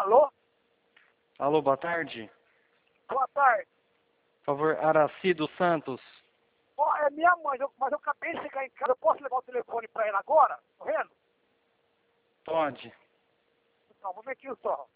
Alô? Alô, boa tarde. Boa tarde. Por favor, Araci dos Santos. Ó, é minha mãe, mas eu acabei de chegar em casa. Eu posso levar o telefone pra ela agora? Tá vendo? Pode. Então, vamos aqui só.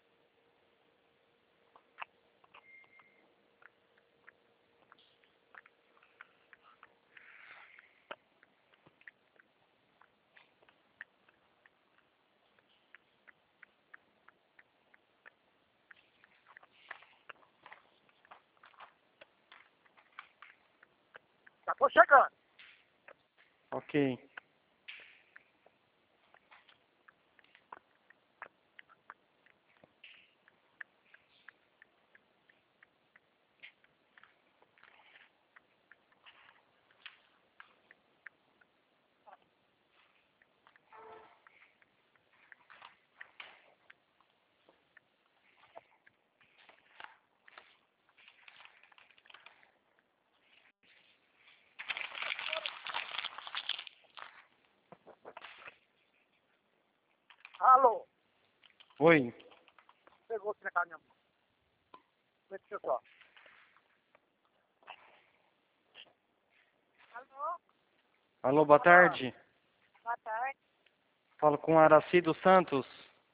Já tô chegando. Ok. Alô? Oi. Pegou aqui na casa da minha mãe. Vem aqui só. Alô? Alô, boa tarde. Boa tarde. Falo com Araci dos Santos.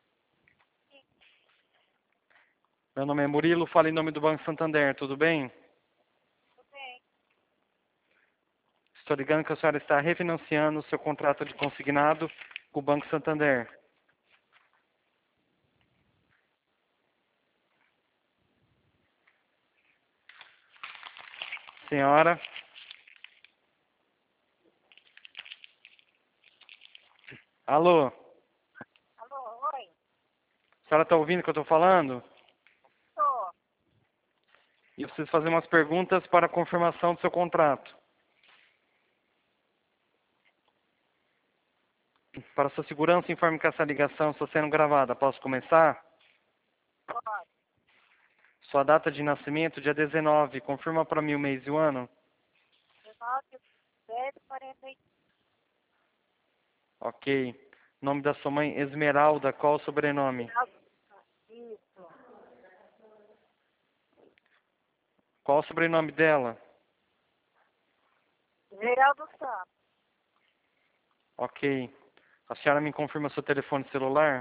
Meu nome é Murilo, falo em nome do Banco Santander, tudo bem? Tudo bem. Estou ligando que a senhora está refinanciando o seu contrato de consignado com o Banco Santander. Senhora? Alô? Alô, oi? A senhora está ouvindo o que eu estou falando? Tô. E eu preciso fazer umas perguntas para a confirmação do seu contrato. Para sua segurança, informe que essa ligação está sendo gravada. Posso começar? Pode. Sua data de nascimento, dia 19. Confirma para mim o mês e o ano. 19, 10, 40. Ok. Nome da sua mãe, Esmeralda. Qual o sobrenome? Isso. Qual o sobrenome dela? Geraldo Santos. Ok. A senhora me confirma seu telefone celular?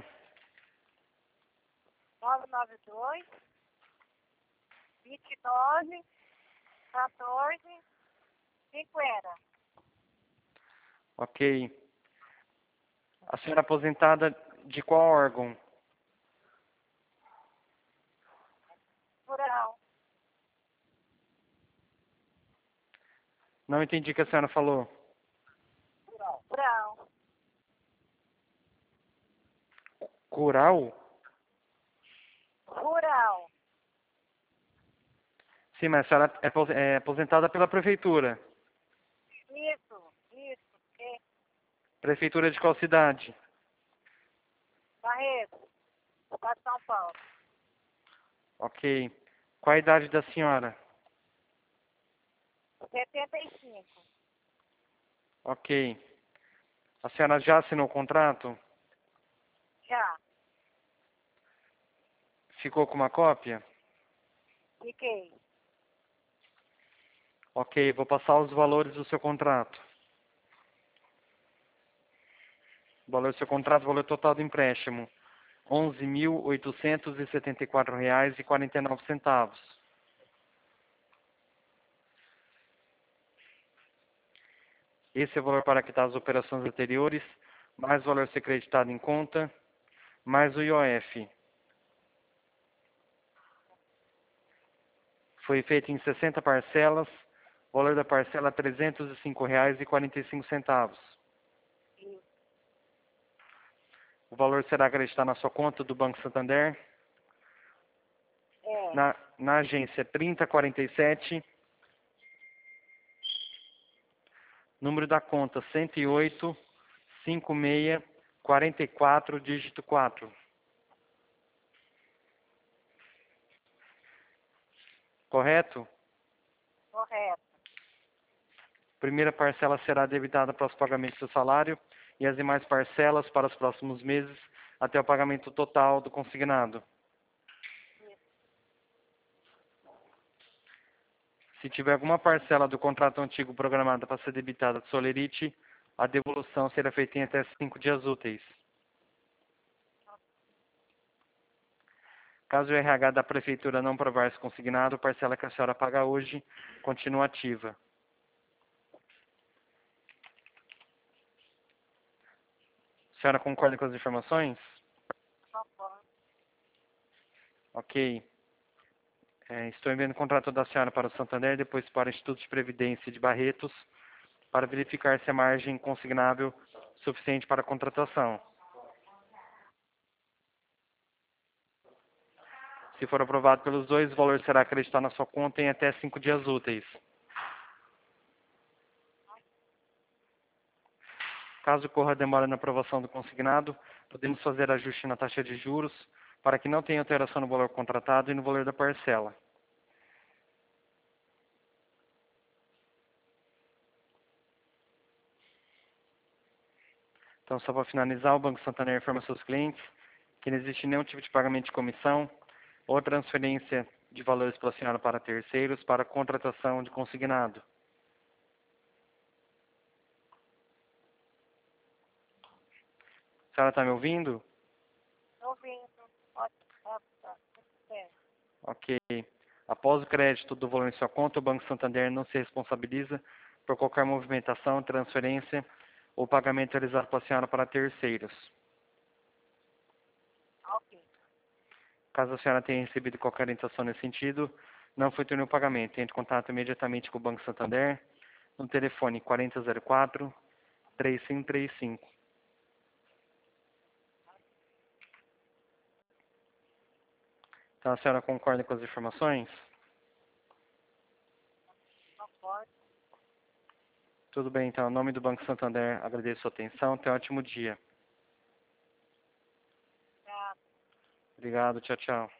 992 29 14 50. Ok. A senhora é aposentada de qual órgão? Rural. Não entendi o que a senhora falou. Rural. Cural? Rural. Sim, mas a senhora é aposentada pela prefeitura. Isso. É Prefeitura de qual cidade? Barreto. Estado de São Paulo. Ok. Qual a idade da senhora? 75. Ok. A senhora já assinou o contrato? Já. Ficou com uma cópia? Fiquei. Ok, vou passar os valores do seu contrato. O valor do seu contrato, o valor total do empréstimo. R$ 11.874,49. Esse é o valor para quitar as operações anteriores, mais o valor a ser creditado em conta, mais o IOF. Foi feito em 60 parcelas, o valor da parcela é R$ 305,45. O valor será acreditado na sua conta do Banco Santander, É. na agência 3047, número da conta 108 56 44, dígito 4. Correto? Correto. Primeira parcela será debitada para os pagamentos do salário e as demais parcelas para os próximos meses até o pagamento total do consignado. Se tiver alguma parcela do contrato antigo programada para ser debitada do Solerite, a devolução será feita em até 5 dias úteis. Caso o RH da Prefeitura não provar esse consignado, a parcela que a senhora paga hoje continua ativa. A senhora concorda com as informações? Ok. Estou enviando o contrato da senhora para o Santander, depois para o Instituto de Previdência de Barretos, para verificar se a margem consignável é suficiente para a contratação. Se for aprovado pelos dois, o valor será acreditado na sua conta em até 5 dias úteis. Caso ocorra demora na aprovação do consignado, podemos fazer ajuste na taxa de juros para que não tenha alteração no valor contratado e no valor da parcela. Então, só para finalizar, o Banco Santander informa seus clientes que não existe nenhum tipo de pagamento de comissão ou transferência de valores pela senhora para terceiros para contratação de consignado. A senhora está me ouvindo? Ouvindo. Ok. Após o crédito do valor em sua conta, o Banco Santander não se responsabiliza por qualquer movimentação, transferência ou pagamento realizado pela senhora para terceiros. Ok. Caso a senhora tenha recebido qualquer orientação nesse sentido, não foi turno o pagamento. Entre em contato imediatamente com o Banco Santander no telefone 4004-3535. Então a senhora concorda com as informações? Concordo. Tudo bem, então, em nome do Banco Santander, agradeço a sua atenção. Tenha um ótimo dia. Obrigado. Obrigado, tchau, tchau.